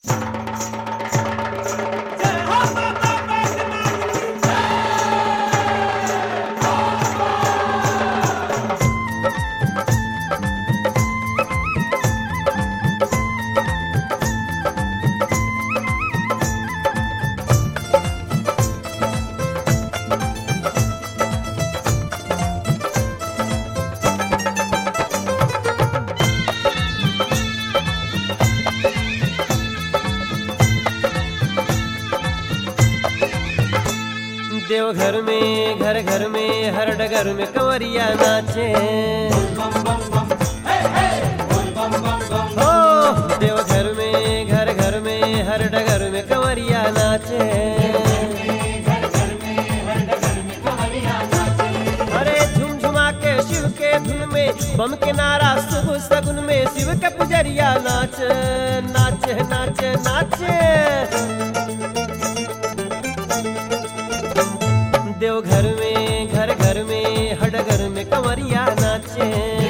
देवघर में घर घर में हर डगर में कंवरिया नाचे। हो देवघर में घर घर में हर डगर में कंवरिया नाचे। अरे झुमझुमा के शिव के धुन में बम के नारा शुभ सगुन में शिव के पुजरिया नाच नाच नाच नाचे। देवघर में घर घर में हर डगर में कंवरिया नाचे।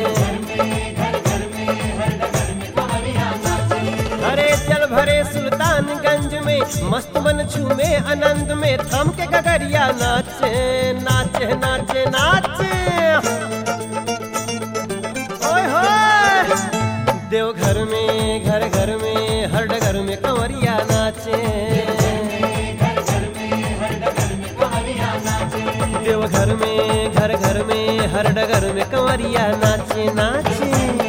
अरे जल भरे सुल्तानगंज में मस्त मन झूमे आनंद में थम के गगरिया नाचे नाचे नाचे नाचे। ओए होए देवघर में घर घर में हर डगर में कंवरिया नाचे। देवघर में घर घर में हर डगर में कंवरिया नाचे नाचे।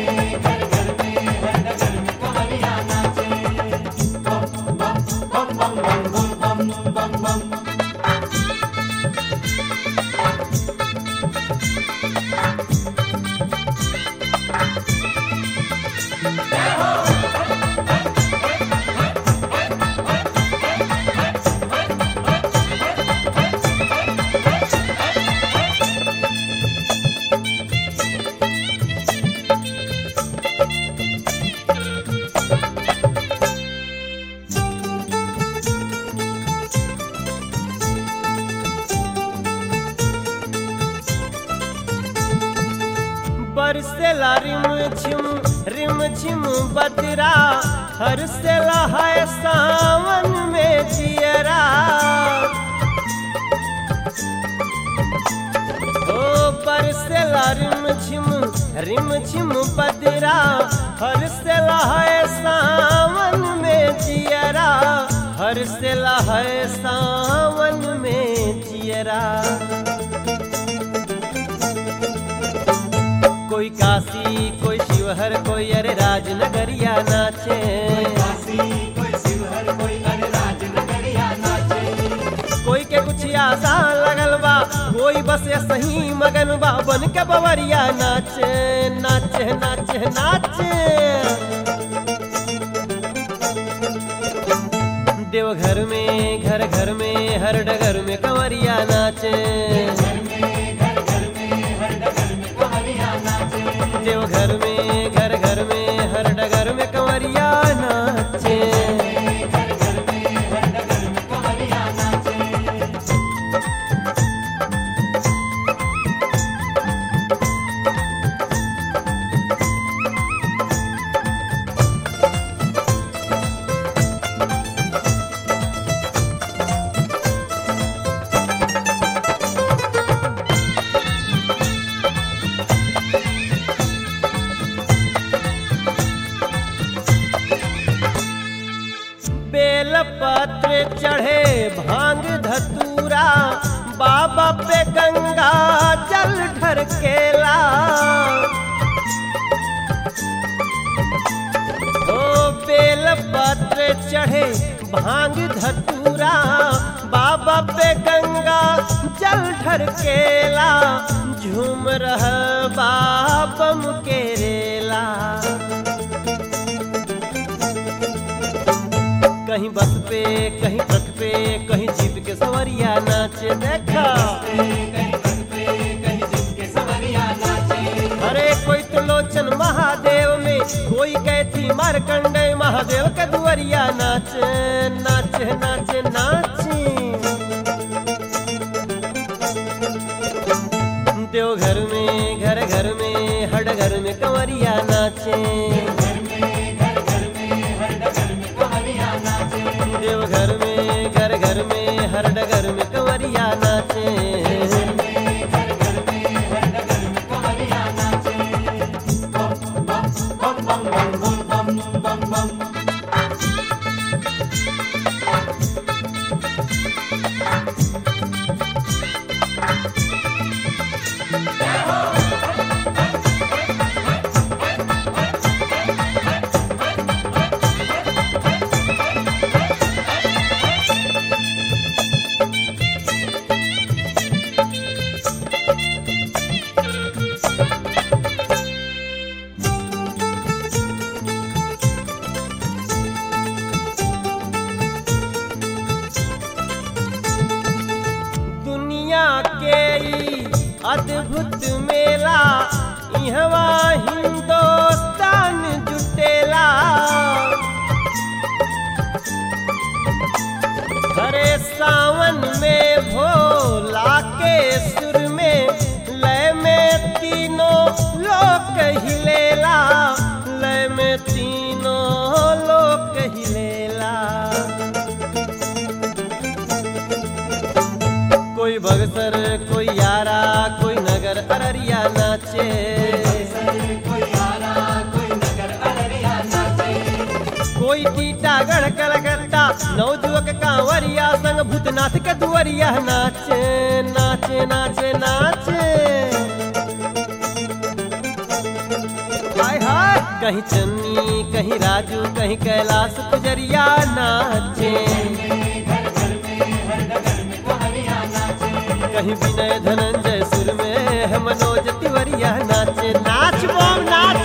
बरसेला रिम झिम बदरा हरसेला है सावन में जियरा। ओ बरसेला रिम झिम बदरा हरसेला है सावन में जियरा। हरसेला है सावन में जियरा। कोई काशी कोई शिवहर कोई अरे राजनगरिया नाचे। कोई के कुछ आशा लगल बा कोई बस सही मगन बा बन के बवरिया नाचे नाचे नाचे नाचे। देवघर में घर घर में हर डगर में कंवरिया नाचे। देवघर में घर घर में हर डगर में कंवरिया नाचे। बेलपत्र चढ़े भांग धतूरा बाबा पे गंगा जल ढरकेला। ओ बेलपत्र चढ़े भांग धतूरा बाबा पे गंगा जल ढरकेला। झूम रह बाबम के रेला। कहीं बस पे कहीं ट्रक पे कहीं जीप के सवरिया नाचे। देखा अरे कोई त्रिलोचन महादेव में कोई कहती मारकंडे महादेव के दुवरिया नाचे नाचे नाचे नाचे। देवघर में घर घर में हर डगर में कंवरिया नाचे। देवघर में घर घर में हर डगर में कंवरिया नाचे। दुनिया के ई अद्भुत मेला इहवा हिंदुस्तान जुटेला। हरे सावन में भोला के सुर में लय में तीनों लोक हिलेला, लय में तीनों लोक हिलेला। कोई बक्सर कोई यारा कोई नगर अररिया नाचे। कोई टीटागढ़ कलकत्ता नवजुवक कांवरिया संग भूतनाथ के दुवरिया नाचे नाचे नाचे नाचे। हाय हाय कहीं चन्नी कहीं राजू कहीं कैलाश पुजरिया नाचे। कहीं विनय धनंजय सुर में मनोज तिवरिया नाचे। नाच बम नाच।